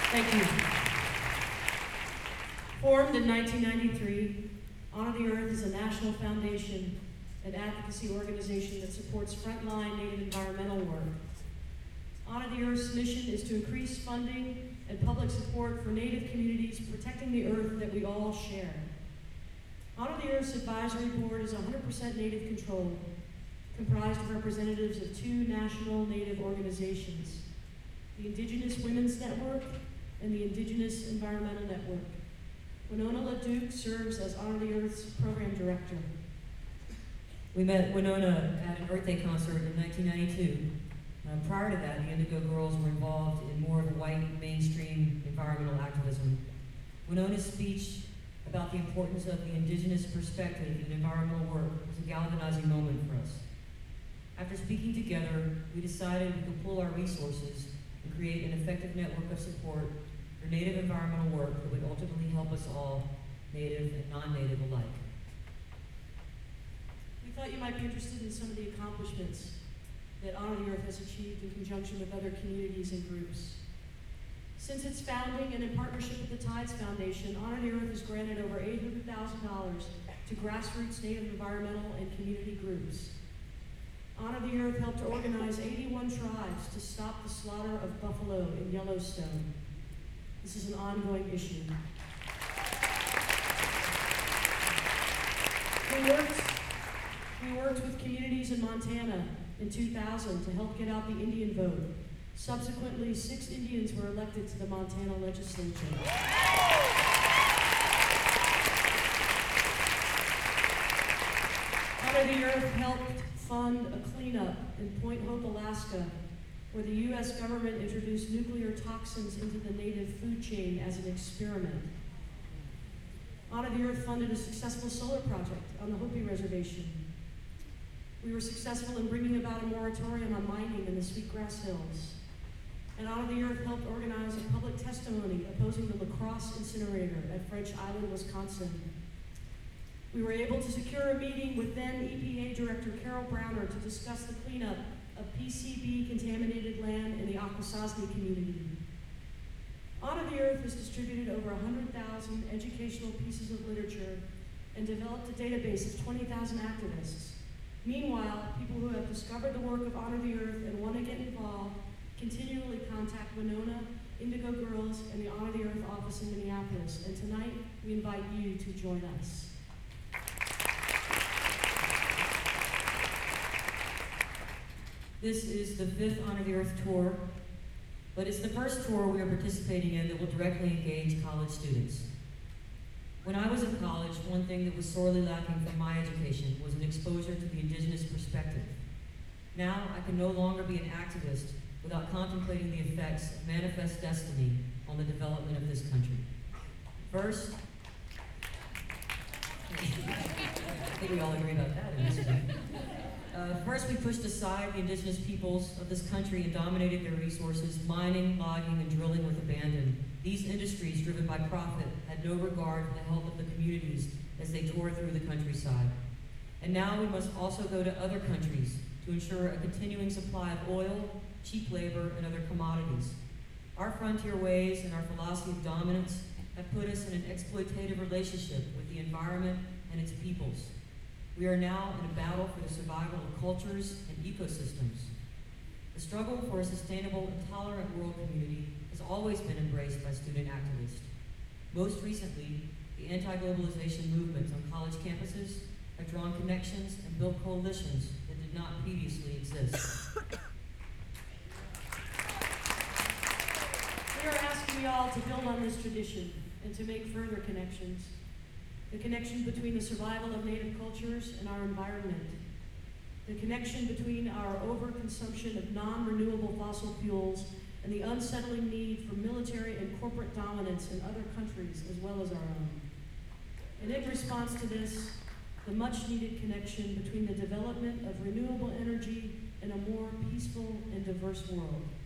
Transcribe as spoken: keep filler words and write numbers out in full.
Thank you. Formed in nineteen ninety-three, Honor the Earth is a national foundation and advocacy organization that supports frontline Native environmental work. Honor the Earth's mission is to increase funding and public support for Native communities protecting the Earth that we all share. Honor the Earth's advisory board is one hundred percent Native controlled, comprised of representatives of two national Native organizations, the Indigenous Women's Network and the Indigenous Environmental Network. Winona LaDuke serves as Honor the Earth's program director. We met Winona at an Earth Day concert in nineteen ninety-two. Um, prior to that, the Indigo Girls were involved in more of a white, mainstream environmental activism. Winona's speech about the importance of the indigenous perspective in environmental work was a galvanizing moment for us. After speaking together, we decided we could pool our resources and create an effective network of support for Native environmental work that would ultimately help us all, Native and non-Native alike. We thought you might be interested in some of the accomplishments that Honor the Earth has achieved in conjunction with other communities and groups. Since its founding and in partnership with the Tides Foundation, Honor the Earth has granted over eight hundred thousand dollars to grassroots Native environmental and community groups. Honor the Earth helped organize eighty-one tribes to stop the slaughter of buffalo in Yellowstone. This is an ongoing issue. We worked, we worked with communities in Montana in two thousand to help get out the Indian vote. Subsequently, six Indians were elected to the Montana legislature. Honor the Earth helped fund a cleanup in Point Hope, Alaska, where the U S government introduced nuclear toxins into the native food chain as an experiment. Honor the Earth funded a successful solar project on the Hopi Reservation. We were successful in bringing about a moratorium on mining in the Sweetgrass Hills. And Honor the Earth helped organize a public testimony opposing the La Crosse incinerator at French Island, Wisconsin. We were able to secure a meeting with then E P A Director Carol Browner to discuss the cleanup of P C B-contaminated land in the Akwesasne community. Honor the Earth has distributed over one hundred thousand educational pieces of literature and developed a database of twenty thousand activists. Meanwhile, people who have discovered the work of Honor the Earth and want to get involved continually contact Winona, Indigo Girls, and the Honor the Earth office in Minneapolis. And tonight, we invite you to join us. This is the fifth Honor the Earth tour, but it's the first tour we are participating in that will directly engage college students. When I was in college, one thing that was sorely lacking from my education was an exposure to the indigenous perspective. Now, I can no longer be an activist without contemplating the effects of manifest destiny on the development of this country. First, I think we all agree about that in this room. Uh, first, we pushed aside the indigenous peoples of this country and dominated their resources, mining, logging, and drilling with abandon. These industries, driven by profit, had no regard for the health of the communities as they tore through the countryside. And now we must also go to other countries to ensure a continuing supply of oil, cheap labor, and other commodities. Our frontier ways and our philosophy of dominance have put us in an exploitative relationship with the environment and its peoples. We are now in a battle for the survival of cultures and ecosystems. The struggle for a sustainable and tolerant world community has always been embraced by student activists. Most recently, the anti-globalization movements on college campuses have drawn connections and built coalitions that did not previously exist. We are asking you all to build on this tradition and to make further connections. The connection between the survival of Native cultures and our environment. The connection between our overconsumption of non-renewable fossil fuels and the unsettling need for military and corporate dominance in other countries as well as our own. And in response to this, the much-needed connection between the development of renewable energy and a more peaceful and diverse world.